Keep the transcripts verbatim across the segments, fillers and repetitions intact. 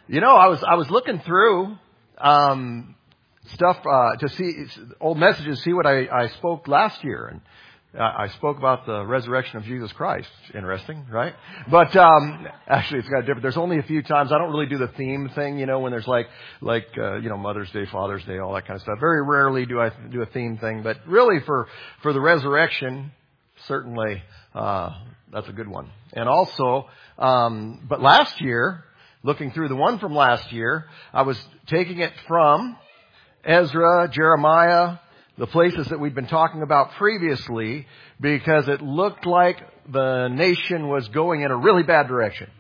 You know, I was I was looking through um, stuff uh, to see old messages, see what I, I spoke last year, and uh, I spoke about the resurrection of Jesus Christ. Interesting, right? But um, actually, it's got different. There's only a few times I don't really do the theme thing, you know, when there's like like uh, you know Mother's Day, Father's Day, all that kind of stuff. Very rarely do I do a theme thing, but really for for the resurrection, certainly uh, that's a good one. And also, um, but last year. Looking through the one from last year, I was taking it from Ezra, Jeremiah, the places that we'd been talking about previously, because it looked like the nation was going in a really bad direction.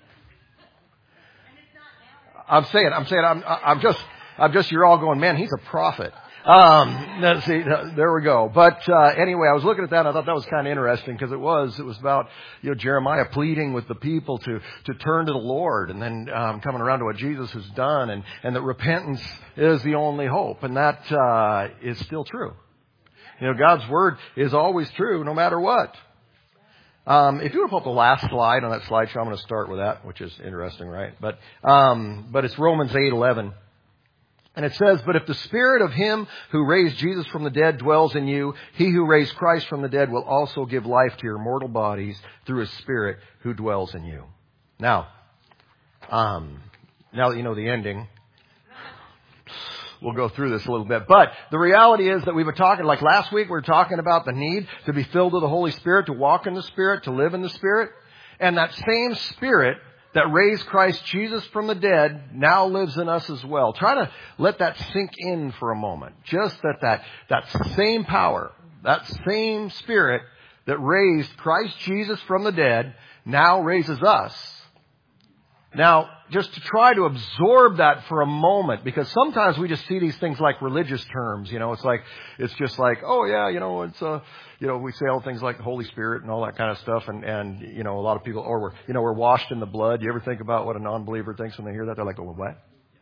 I'm saying, I'm saying, I'm, I'm just, I'm just, you're all going, man, he's a prophet. Um, let's see, there we go. But, uh, anyway, I was looking at that and I thought that was kind of interesting because it was, it was about, you know, Jeremiah pleading with the people to, to turn to the Lord and then, um, coming around to what Jesus has done and, and that repentance is the only hope. And that, uh, is still true. You know, God's word is always true no matter what. Um, if you want to pull up the last slide on that slideshow, I'm going to start with that, which is interesting, right? But, um, but it's Romans eight eleven. And it says, but if the spirit of him who raised Jesus from the dead dwells in you, he who raised Christ from the dead will also give life to your mortal bodies through his spirit who dwells in you. Now, um, now that you know the ending, we'll go through this a little bit. But the reality is that we've been talking, like last week, we were talking about the need to be filled with the Holy Spirit, to walk in the Spirit, to live in the Spirit. And that same Spirit that raised Christ Jesus from the dead now lives in us as well. Try to let that sink in for a moment. Just that that, that same power, that same Spirit that raised Christ Jesus from the dead now raises us. Now, just to try to absorb that for a moment, because sometimes we just see these things like religious terms, you know, it's like, it's just like, oh yeah, you know, it's, uh, you know, we say all things like the Holy Spirit and all that kind of stuff, and, and, you know, a lot of people, or we're, you know, we're washed in the blood. You ever think about what a non-believer thinks when they hear that? They're like, oh, what?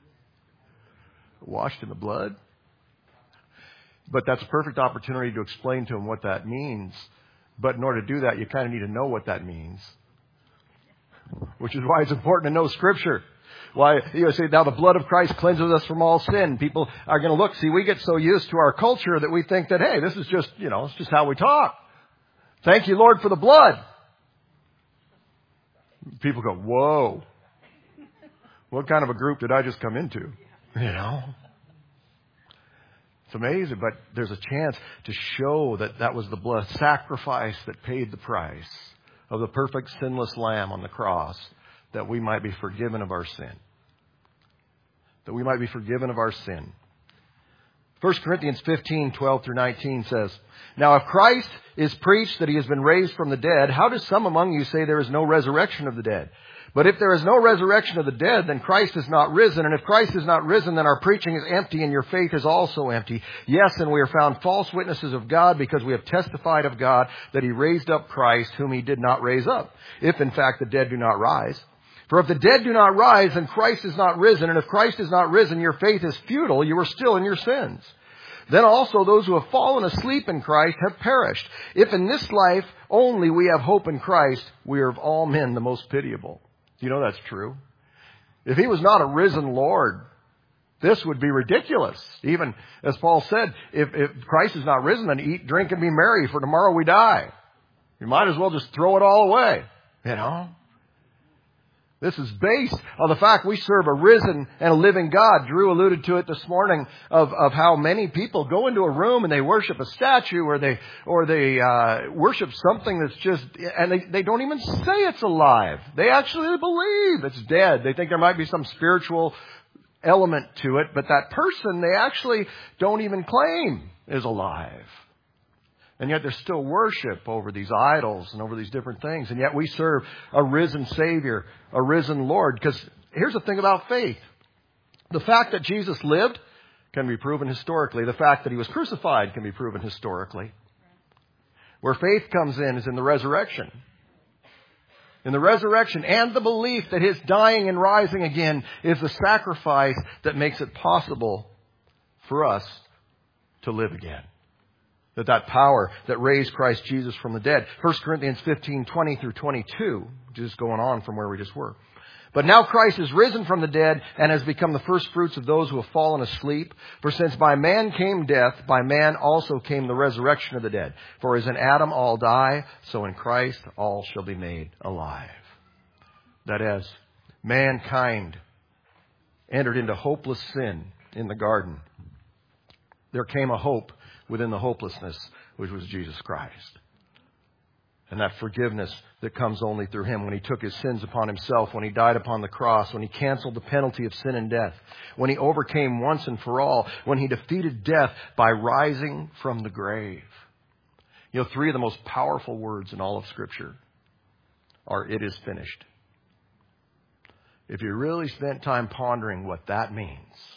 Washed in the blood? But that's a perfect opportunity to explain to them what that means. But in order to do that, you kind of need to know what that means. Which is why it's important to know Scripture. Why, you know, say, now the blood of Christ cleanses us from all sin. People are going to look, see, we get so used to our culture that we think that, hey, this is just, you know, it's just how we talk. Thank you, Lord, for the blood. People go, whoa. What kind of a group did I just come into? You know? It's amazing, but there's a chance to show that that was the blood sacrifice that paid the price of the perfect sinless Lamb on the cross, that we might be forgiven of our sin. That we might be forgiven of our sin. First Corinthians fifteen, twelve through nineteen says, now if Christ is preached that he has been raised from the dead, how do some among you say there is no resurrection of the dead? But if there is no resurrection of the dead, then Christ is not risen. And if Christ is not risen, then our preaching is empty and your faith is also empty. Yes, and we are found false witnesses of God because we have testified of God that he raised up Christ whom he did not raise up, if in fact the dead do not rise. For if the dead do not rise, then Christ is not risen. And if Christ is not risen, your faith is futile. You are still in your sins. Then also those who have fallen asleep in Christ have perished. If in this life only we have hope in Christ, we are of all men the most pitiable. You know that's true. If he was not a risen Lord, this would be ridiculous. Even as Paul said, if, if Christ is not risen, then eat, drink, and be merry, for tomorrow we die. You might as well just throw it all away. You know? This is based on the fact we serve a risen and a living God. Drew alluded to it this morning of, of how many people go into a room and they worship a statue or they or they uh, worship something that's just, and they, they don't even say it's alive. They actually believe it's dead. They think there might be some spiritual element to it, but that person they actually don't even claim is alive. And yet there's still worship over these idols and over these different things. And yet we serve a risen Savior, a risen Lord. Because here's the thing about faith. The fact that Jesus lived can be proven historically. The fact that he was crucified can be proven historically. Where faith comes in is in the resurrection. In the resurrection and the belief that his dying and rising again is the sacrifice that makes it possible for us to live again. That that power that raised Christ Jesus from the dead. First Corinthians fifteen, twenty through twenty-two, just going on from where we just were. But now Christ is risen from the dead and has become the first fruits of those who have fallen asleep. For since by man came death, by man also came the resurrection of the dead. For as in Adam all die, so in Christ all shall be made alive. That as mankind entered into hopeless sin in the garden, there came a hope within the hopelessness, which was Jesus Christ. And that forgiveness that comes only through Him, when He took His sins upon Himself, when He died upon the cross, when He canceled the penalty of sin and death, when He overcame once and for all, when He defeated death by rising from the grave. You know, three of the most powerful words in all of Scripture are, "It is finished." If you really spent time pondering what that means,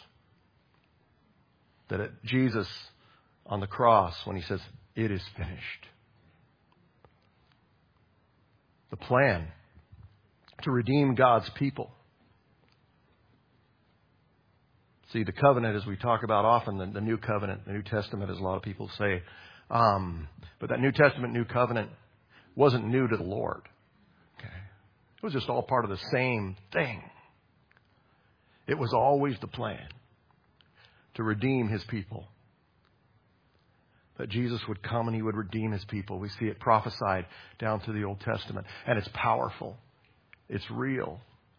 that it, Jesus on the cross, when He says, "It is finished," the plan to redeem God's people. See, the covenant, as we talk about often, the, the New Covenant, the New Testament, as a lot of people say. Um, but that New Testament, New Covenant wasn't new to the Lord. Okay? It was just all part of the same thing. It was always the plan to redeem His people. That Jesus would come and He would redeem His people. We see it prophesied down through the Old Testament. And it's powerful. It's real.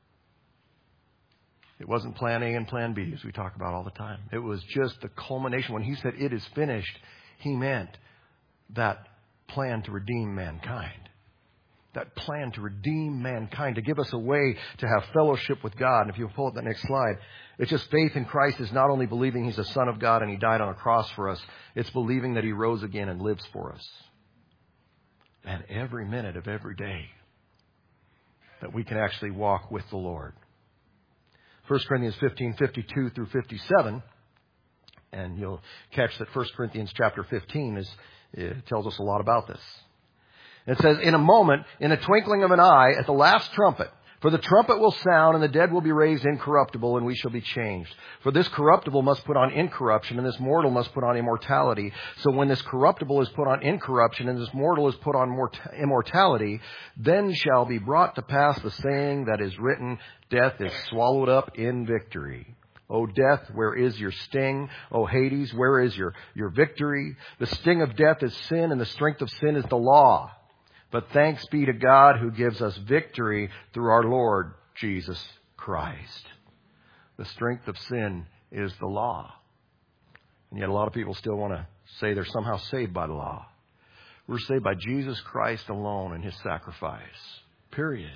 It wasn't plan A and plan B, as we talk about all the time. It was just the culmination. When He said, "It is finished," He meant that plan to redeem mankind. That plan to redeem mankind, to give us a way to have fellowship with God. And if you pull up that next slide, it's just faith in Christ is not only believing He's the Son of God and He died on a cross for us. It's believing that He rose again and lives for us. And every minute of every day that we can actually walk with the Lord. First Corinthians fifteen, fifty-two through fifty-seven. And you'll catch that First Corinthians chapter fifteen is, it tells us a lot about this. It says, "In a moment, in a twinkling of an eye, at the last trumpet, for the trumpet will sound, and the dead will be raised incorruptible, and we shall be changed. For this corruptible must put on incorruption, and this mortal must put on immortality. So when this corruptible is put on incorruption, and this mortal is put on mort- immortality, then shall be brought to pass the saying that is written, death is swallowed up in victory. O death, where is your sting? O Hades, where is your, your victory? The sting of death is sin, and the strength of sin is the law. But thanks be to God who gives us victory through our Lord Jesus Christ." The strength of sin is the law. And yet a lot of people still want to say they're somehow saved by the law. We're saved by Jesus Christ alone and His sacrifice. Period.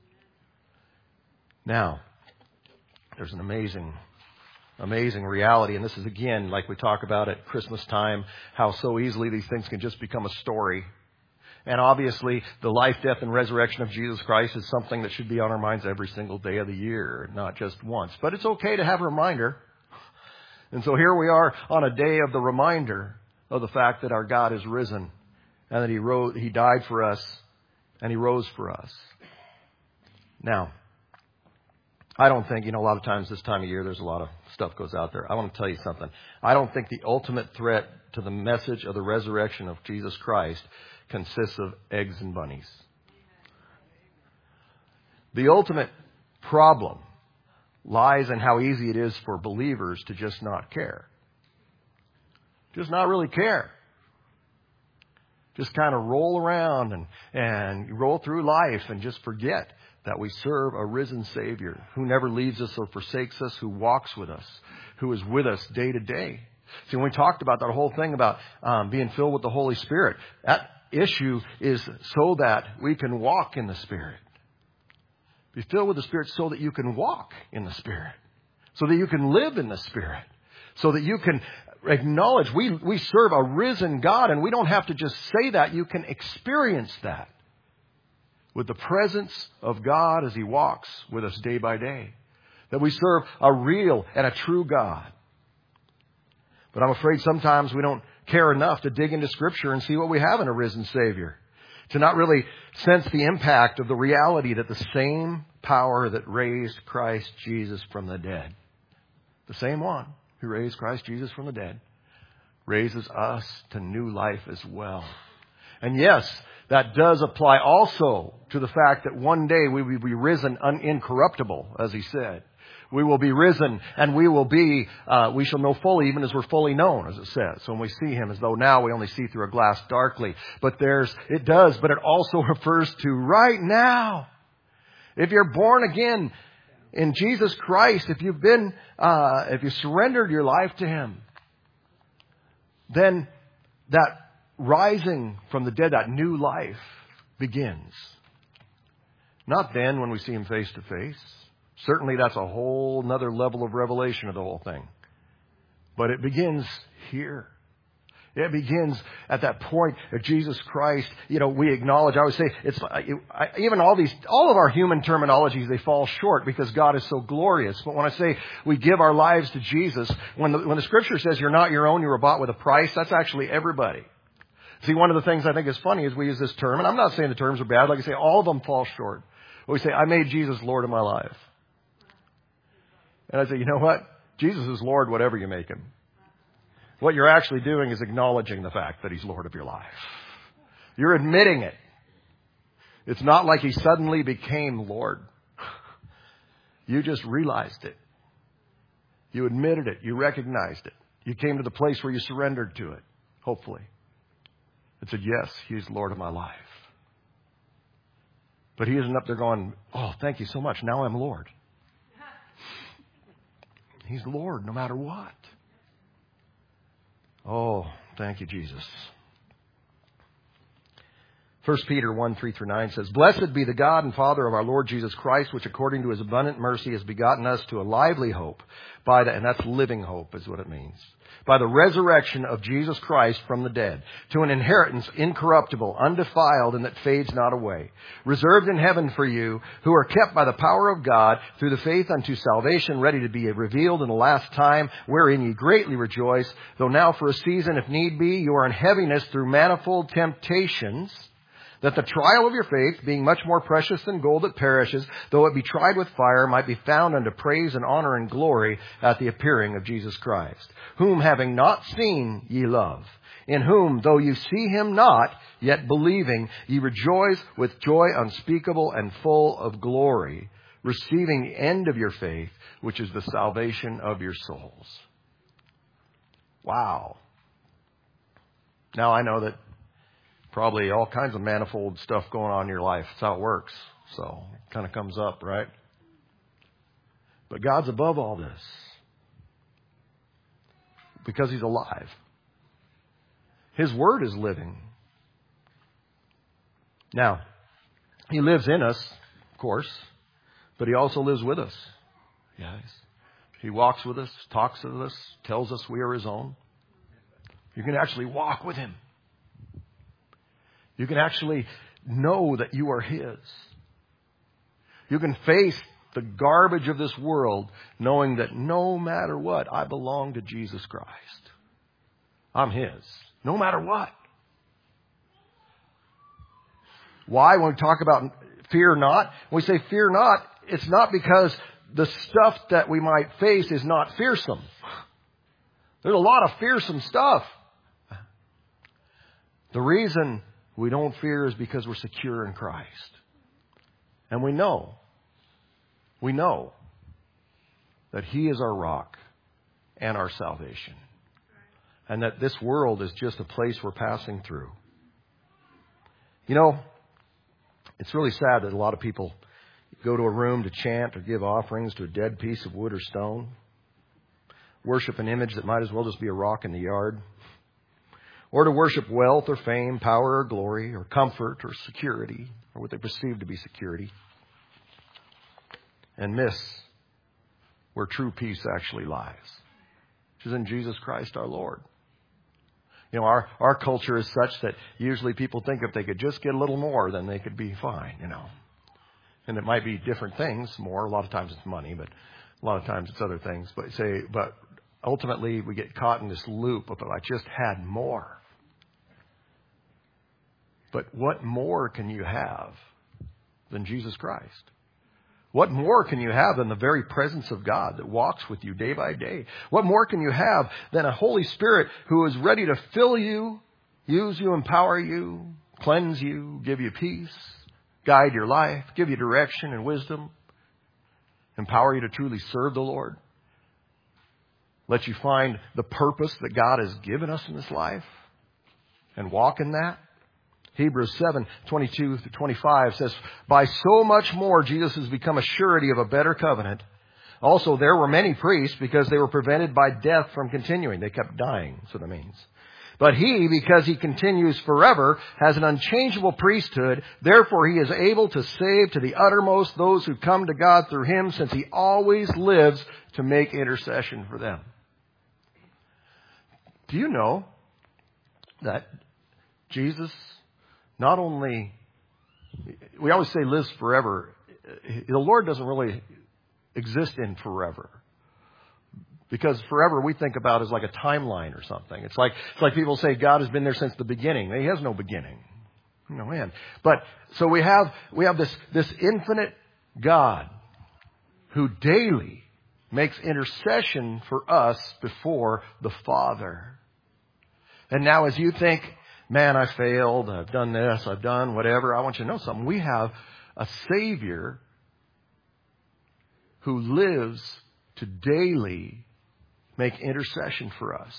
Now, there's an amazing, amazing reality. And this is, again, like we talk about at Christmas time, how so easily these things can just become a story. And obviously, the life, death, and resurrection of Jesus Christ is something that should be on our minds every single day of the year, not just once. But it's okay to have a reminder. And so here we are on a day of the reminder of the fact that our God is risen and that He rose, He died for us and He rose for us. Now, I don't think, you know, a lot of times this time of year, there's a lot of stuff goes out there. I want to tell you something. I don't think the ultimate threat to the message of the resurrection of Jesus Christ consists of eggs and bunnies. The ultimate problem lies in how easy it is for believers to just not care. Just not really care. Just kind of roll around and, and roll through life and just forget that we serve a risen Savior who never leaves us or forsakes us, who walks with us, who is with us day to day. See, when we talked about that whole thing about um, being filled with the Holy Spirit, that issue is so that we can walk in the Spirit. Be filled with the Spirit so that you can walk in the Spirit. So that you can live in the Spirit. So that you can acknowledge we, we serve a risen God, and we don't have to just say that. You can experience that with the presence of God as He walks with us day by day. That we serve a real and a true God. But I'm afraid sometimes we don't care enough to dig into Scripture and see what we have in a risen Savior. To not really sense the impact of the reality that the same power that raised Christ Jesus from the dead, the same one who raised Christ Jesus from the dead, raises us to new life as well. And yes, that does apply also to the fact that one day we will be risen un- incorruptible, as he said. We will be risen and we will be, uh, we shall know fully even as we're fully known, as it says. So when we see him, as though now we only see through a glass darkly. But there's, it does, but it also refers to right now. If you're born again in Jesus Christ, if you've been, uh, if you surrendered your life to him, then that rising from the dead, that new life begins. Not then when we see him face to face. Certainly that's a whole nother level of revelation of the whole thing. But it begins here. It begins at that point of Jesus Christ. You know, we acknowledge, I would say, it's even all these, all of our human terminologies, they fall short because God is so glorious. But when I say we give our lives to Jesus, when the, when the scripture says you're not your own, you were bought with a price, that's actually everybody. See, one of the things I think is funny is we use this term, and I'm not saying the terms are bad. Like I say, all of them fall short. We say, I made Jesus Lord of my life. And I say, you know what? Jesus is Lord whatever you make him. What you're actually doing is acknowledging the fact that he's Lord of your life. You're admitting it. It's not like he suddenly became Lord. You just realized it. You admitted it. You recognized it. You came to the place where you surrendered to it, hopefully. And said, yes, he's Lord of my life. But he isn't up there going, oh, thank you so much. Now I'm Lord. He's Lord no matter what. Oh, thank you, Jesus. First Peter one, three through nine says, Blessed be the God and Father of our Lord Jesus Christ, which according to his abundant mercy has begotten us to a lively hope by the, and that's living hope is what it means, by the resurrection of Jesus Christ from the dead, to an inheritance incorruptible, undefiled, and that fades not away, reserved in heaven for you, who are kept by the power of God through the faith unto salvation, ready to be revealed in the last time, wherein ye greatly rejoice, though now for a season, if need be, you are in heaviness through manifold temptations, that the trial of your faith, being much more precious than gold that perishes, though it be tried with fire, might be found unto praise and honor and glory at the appearing of Jesus Christ, whom having not seen ye love, in whom, though you see him not, yet believing, ye rejoice with joy unspeakable and full of glory, receiving the end of your faith, which is the salvation of your souls. Wow. Now I know that probably all kinds of manifold stuff going on in your life. That's how it works. So it kind of comes up, right? But God's above all this because he's alive. His word is living. Now, he lives in us, of course, but he also lives with us. Yes. He walks with us, talks with us, tells us we are his own. You can actually walk with him. You can actually know that you are his. You can face the garbage of this world knowing that no matter what, I belong to Jesus Christ. I'm his. No matter what. Why? When we talk about fear not, when we say fear not, it's not because the stuff that we might face is not fearsome. There's a lot of fearsome stuff. The reason we don't fear is because we're secure in Christ. And we know, we know that he is our rock and our salvation. And that this world is just a place we're passing through. You know, it's really sad that a lot of people go to a room to chant or give offerings to a dead piece of wood or stone. Worship an image that might as well just be a rock in the yard. Or to worship wealth or fame, power or glory, or comfort or security, or what they perceive to be security. And miss where true peace actually lies, which is in Jesus Christ our Lord. You know, our, our culture is such that usually people think if they could just get a little more, then they could be fine, you know. And it might be different things more. A lot of times it's money, but a lot of times it's other things. But say, but ultimately we get caught in this loop of, I just had more. But what more can you have than Jesus Christ? What more can you have than the very presence of God that walks with you day by day? What more can you have than a Holy Spirit who is ready to fill you, use you, empower you, cleanse you, give you peace, guide your life, give you direction and wisdom, empower you to truly serve the Lord, let you find the purpose that God has given us in this life and walk in that. Hebrews seven, twenty-two through twenty-five says, by so much more Jesus has become a surety of a better covenant. Also, there were many priests because they were prevented by death from continuing. They kept dying, that's what it means. But he, because he continues forever, has an unchangeable priesthood. Therefore, he is able to save to the uttermost those who come to God through him, since he always lives to make intercession for them. Do you know that Jesus not only, we always say lives forever. The Lord doesn't really exist in forever. Because forever we think about as like a timeline or something. It's like it's like people say God has been there since the beginning. He has no beginning. No end. But so we have we have this this infinite God who daily makes intercession for us before the Father. And now as you think, man, I failed, I've done this, I've done whatever, I want you to know something. We have a Savior who lives to daily make intercession for us.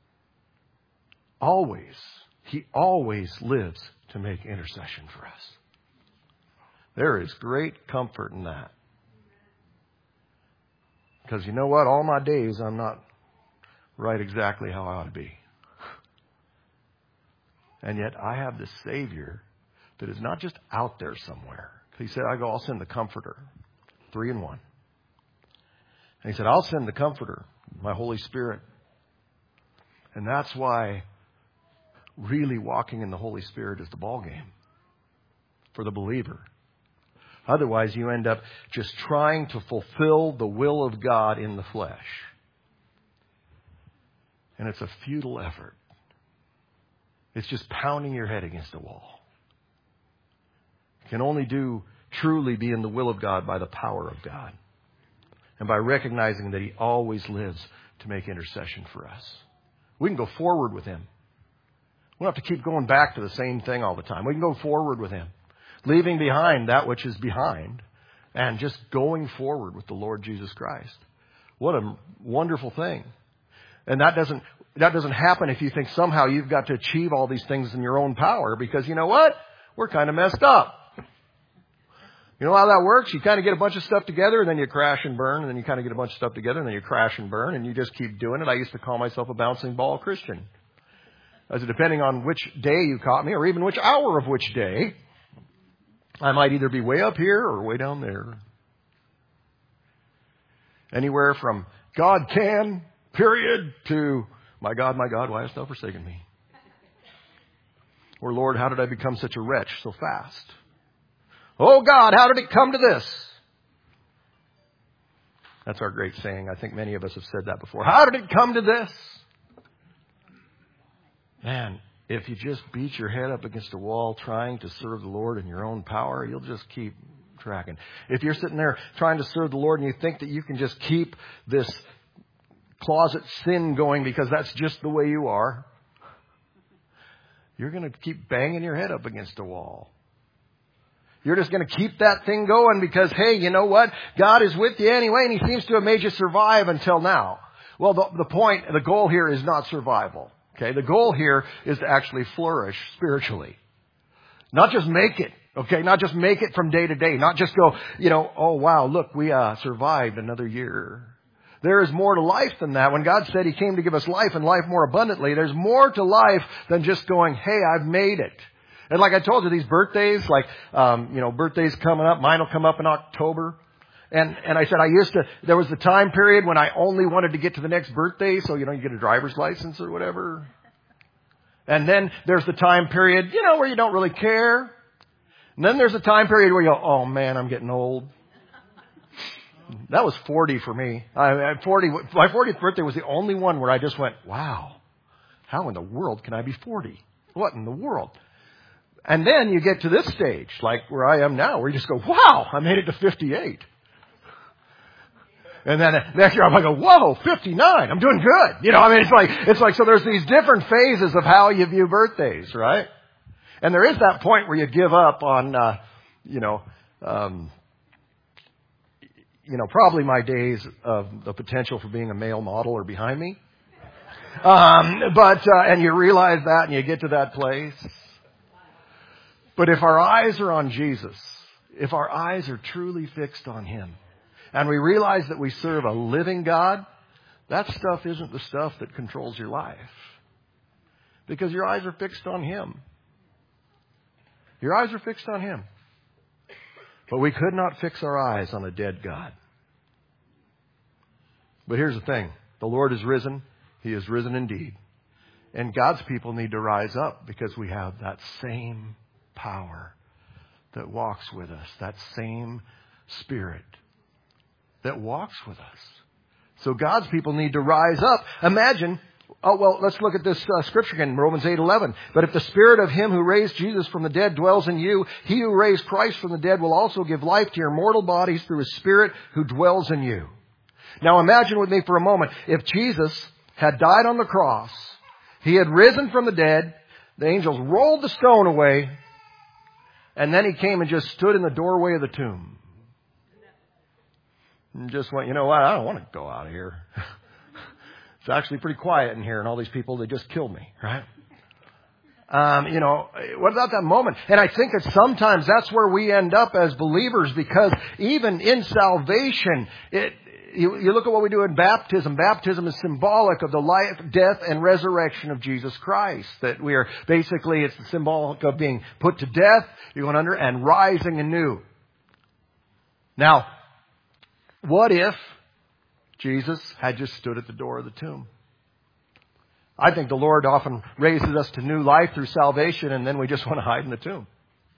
Always. He always lives to make intercession for us. There is great comfort in that. Because you know what? All my days I'm not right exactly how I ought to be. And yet I have this Savior that is not just out there somewhere. He said, I go, I'll send the Comforter. Three in one. And he said, I'll send the Comforter, my Holy Spirit. And that's why really walking in the Holy Spirit is the ballgame for the believer. Otherwise, you end up just trying to fulfill the will of God in the flesh. And it's a futile effort. It's just pounding your head against a wall. You can only do truly be in the will of God by the power of God. And by recognizing that He always lives to make intercession for us. We can go forward with Him. We don't have to keep going back to the same thing all the time. We can go forward with Him. Leaving behind that which is behind. And just going forward with the Lord Jesus Christ. What a wonderful thing. And that doesn't, that doesn't happen if you think somehow you've got to achieve all these things in your own power. Because you know what? We're kind of messed up. You know how that works? You kind of get a bunch of stuff together and then you crash and burn. And then you kind of get a bunch of stuff together and then you crash and burn. And you just keep doing it. I used to call myself a bouncing ball Christian. As depending on which day you caught me or even which hour of which day, I might either be way up here or way down there. Anywhere from God can, period, to my God, my God, why hast thou forsaken me? Or Lord, how did I become such a wretch so fast? Oh God, how did it come to this? That's our great saying. I think many of us have said that before. How did it come to this? Man, if you just beat your head up against a wall trying to serve the Lord in your own power, you'll just keep tracking. If you're sitting there trying to serve the Lord and you think that you can just keep this closet sin going because that's just the way you are, you're going to keep banging your head up against a wall. You're just going to keep that thing going because, hey, you know what? God is with you anyway, and He seems to have made you survive until now. Well, the, the point, the goal here is not survival. Okay, the goal here is to actually flourish spiritually. Not just make it. Okay, not just make it from day to day. Not just go, you know, oh, wow, look, we uh, survived another year. There is more to life than that. When God said He came to give us life and life more abundantly, there's more to life than just going, hey, I've made it. And like I told you, these birthdays, like, um, you know, birthdays coming up. Mine will come up in October. And, and I said I used to, there was the time period when I only wanted to get to the next birthday. So, you know, you get a driver's license or whatever. And then there's the time period, you know, where you don't really care. And then there's the time period where you go, oh man, I'm getting old. That was forty for me. I, forty, my fortieth birthday was the only one where I just went, wow, how in the world can I be forty? What in the world? And then you get to this stage, like where I am now, where you just go, wow, I made it to fifty-eight. And then next year I'm like, whoa, fifty-nine, I'm doing good. You know, I mean, it's like, it's like, so there's these different phases of how you view birthdays, right? And there is that point where you give up on, uh, you know, um, you know, probably my days of the potential for being a male model are behind me. Um, but, uh, and you realize that and you get to that place. But if our eyes are on Jesus, if our eyes are truly fixed on Him, and we realize that we serve a living God, that stuff isn't the stuff that controls your life. Because your eyes are fixed on Him. Your eyes are fixed on Him. But we could not fix our eyes on a dead God. But here's the thing. The Lord is risen. He is risen indeed. And God's people need to rise up because we have that same power that walks with us. That same Spirit that walks with us. So God's people need to rise up. Imagine, oh, well, let's look at this uh, scripture again, Romans eight eleven. But if the Spirit of Him who raised Jesus from the dead dwells in you, He who raised Christ from the dead will also give life to your mortal bodies through His Spirit who dwells in you. Now imagine with me for a moment, if Jesus had died on the cross, He had risen from the dead, the angels rolled the stone away, and then He came and just stood in the doorway of the tomb. And just went, you know what, I don't want to go out of here. It's actually pretty quiet in here, and all these people, they just killed me, right? Um, you know, what about that moment? And I think that sometimes that's where we end up as believers, because even in salvation, it, you, you look at what we do in baptism. Baptism is symbolic of the life, death, and resurrection of Jesus Christ. That we are basically, it's symbolic of being put to death, you're going under, and rising anew. Now, what if Jesus had just stood at the door of the tomb? I think the Lord often raises us to new life through salvation, and then we just want to hide in the tomb.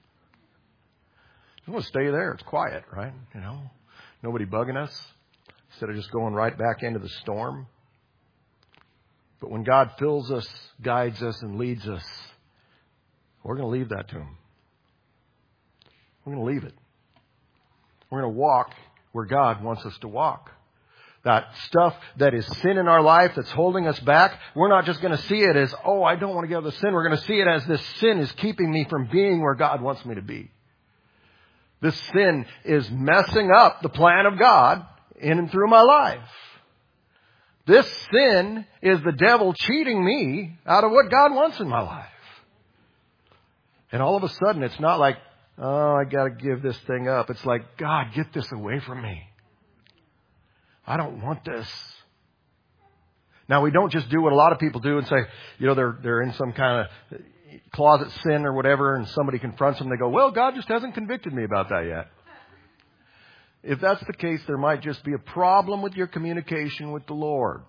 We want to stay there. It's quiet, right? You know, nobody bugging us. Instead of just going right back into the storm. But when God fills us, guides us, and leads us, we're going to leave that tomb. We're going to leave it. We're going to walk where God wants us to walk. That stuff that is sin in our life that's holding us back, we're not just going to see it as, oh, I don't want to get out of the sin. We're going to see it as this sin is keeping me from being where God wants me to be. This sin is messing up the plan of God in and through my life. This sin is the devil cheating me out of what God wants in my life. And all of a sudden, it's not like, oh, I got to give this thing up. It's like, God, get this away from me. I don't want this. Now, we don't just do what a lot of people do and say, you know, they're they're in some kind of closet sin or whatever, and somebody confronts them. They go, well, God just hasn't convicted me about that yet. If that's the case, there might just be a problem with your communication with the Lord.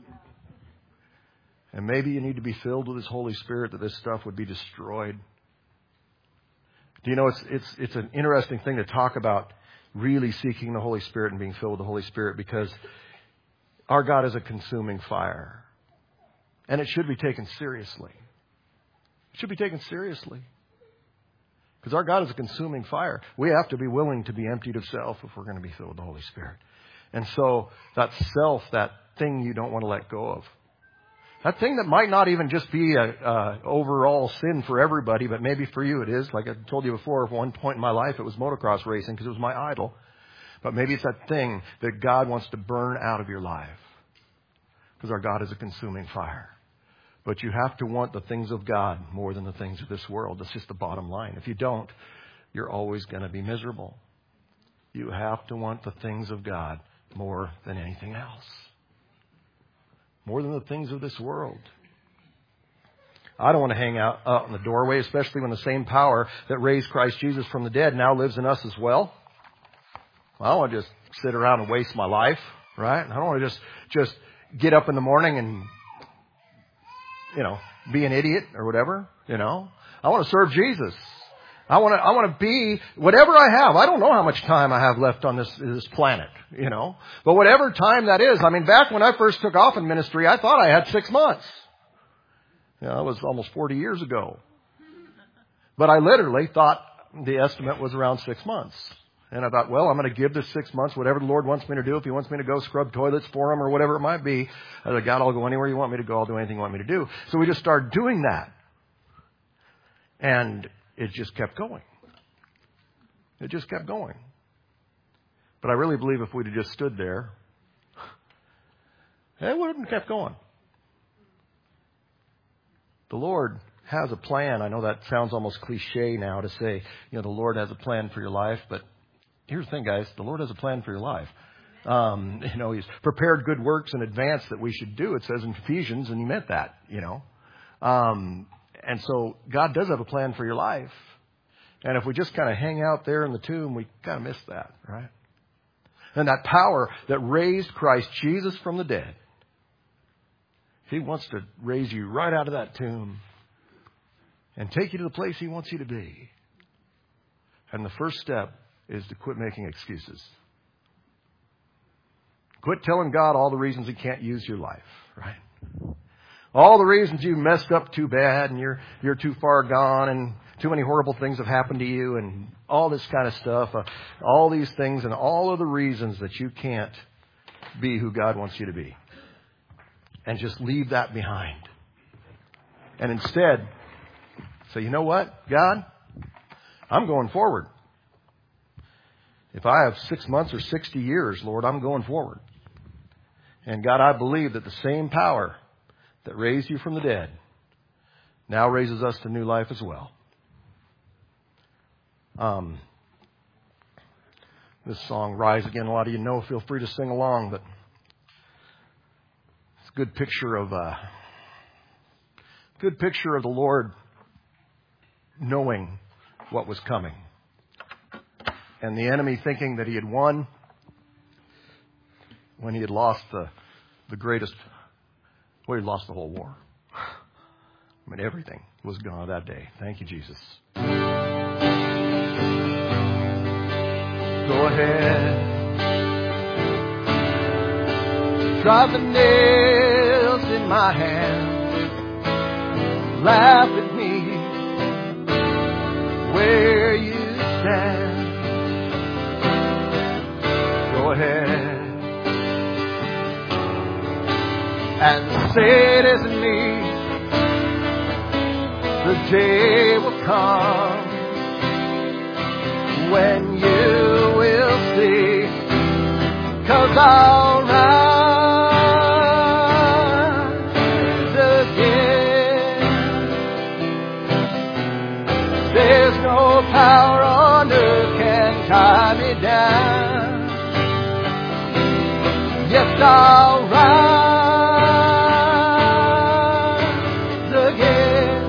And maybe you need to be filled with His Holy Spirit that this stuff would be destroyed. Do you know, it's it's it's an interesting thing to talk about, really seeking the Holy Spirit and being filled with the Holy Spirit, because our God is a consuming fire. And it should be taken seriously. It should be taken seriously. Because our God is a consuming fire. We have to be willing to be emptied of self if we're going to be filled with the Holy Spirit. And so that self, that thing you don't want to let go of, that thing that might not even just be a, a overall sin for everybody, but maybe for you it is. Like I told you before, at one point in my life, it was motocross racing because it was my idol. But maybe it's that thing that God wants to burn out of your life. Because our God is a consuming fire. But you have to want the things of God more than the things of this world. That's just the bottom line. If you don't, you're always going to be miserable. You have to want the things of God more than anything else. More than the things of this world. I don't want to hang out, out in the doorway, especially when the same power that raised Christ Jesus from the dead now lives in us as well. I don't want to just sit around and waste my life, right? I don't want to just, just get up in the morning and, you know, be an idiot or whatever, you know. I want to serve Jesus. I want to, I want to be whatever I have. I don't know how much time I have left on this, this planet, you know. But whatever time that is, I mean, back when I first took off in ministry, I thought I had six months. You know, that was almost forty years ago. But I literally thought the estimate was around six months. And I thought, well, I'm going to give this six months, whatever the Lord wants me to do. If He wants me to go scrub toilets for Him or whatever it might be, I said, God, I'll go anywhere you want me to go. I'll do anything you want me to do. So we just started doing that. And it just kept going. It just kept going. But I really believe if we'd have just stood there, it wouldn't have kept going. The Lord has a plan. I know that sounds almost cliche now to say, you know, the Lord has a plan for your life. But here's the thing, guys. The Lord has a plan for your life. Um, you know, He's prepared good works in advance that we should do. It says in Ephesians, and He meant that, you know. Um, and so God does have a plan for your life. And if we just kind of hang out there in the tomb, we kind of miss that, right? And that power that raised Christ Jesus from the dead, He wants to raise you right out of that tomb and take you to the place He wants you to be. And the first step is to quit making excuses. Quit telling God all the reasons He can't use your life, right? All the reasons you messed up too bad and you're you're too far gone and too many horrible things have happened to you and all this kind of stuff. Uh, all these things and all of the reasons that you can't be who God wants you to be. And just leave that behind. And instead, say, you know what, God? I'm going forward. If I have six months or sixty years, Lord, I'm going forward. And God, I believe that the same power that raised you from the dead now raises us to new life as well. Um, this song, Rise Again, a lot of you know, feel free to sing along, but it's a good picture of uh, good picture of the Lord knowing what was coming. And the enemy thinking that he had won when he had lost the, the greatest, well, he lost the whole war. I mean, everything was gone that day. Thank you, Jesus. Go ahead. Drive the nails in my hands. Laugh at me where you stand. Go ahead and say it isn't me. The day will come when you will see, 'cause I'll rise again. There's no power on earth can tie me down. Yes, I'll rise again.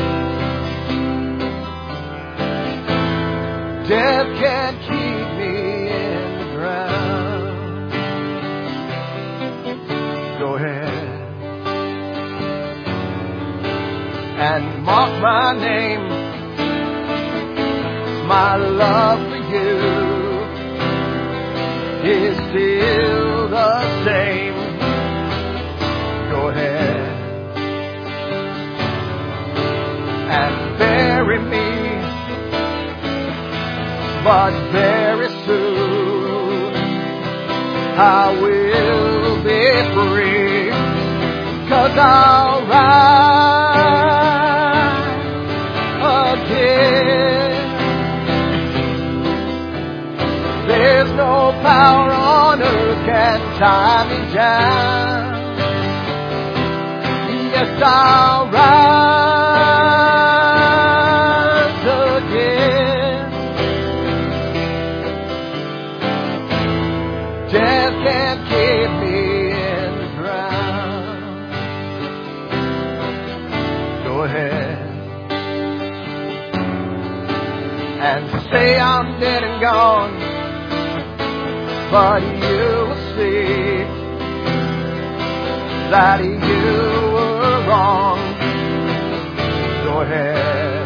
Death can't keep me in the ground. Go ahead and mock my name. My love for you is still the same. Go ahead and bury me, but very soon I will be free, 'cause I'll rise again. There's no power on earth can tie me down. Yes, I'll rise again. Death can't keep me in the ground. Go ahead and say I'm dead and gone, but you will see that you were wrong. Go ahead.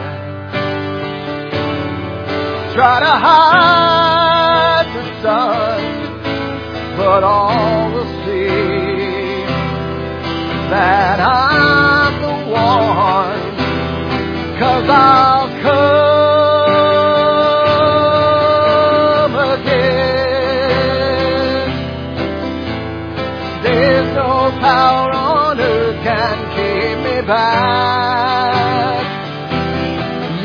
Try to hide the sun, but all will see that I'm the one, 'cause I'll come again. There's no power on earth can keep me back.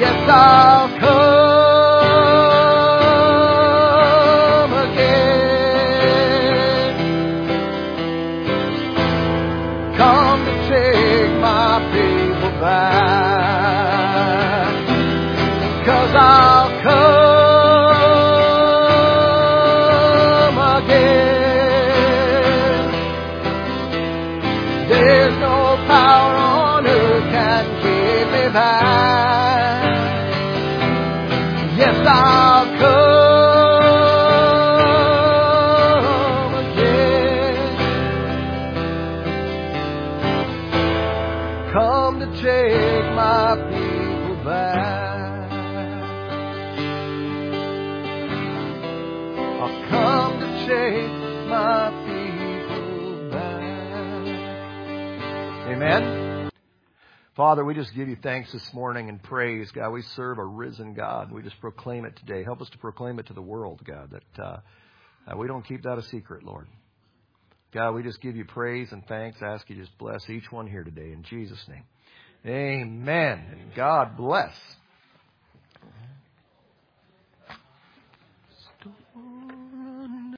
take my people back. I'll come to take my people back. Amen. Father, we just give you thanks this morning and praise, God. We serve a risen God. We just proclaim it today. Help us to proclaim it to the world, God, that uh, uh, we don't keep that a secret, Lord. God, we just give you praise and thanks. I ask you just bless each one here today in Jesus' name. Amen. And God bless.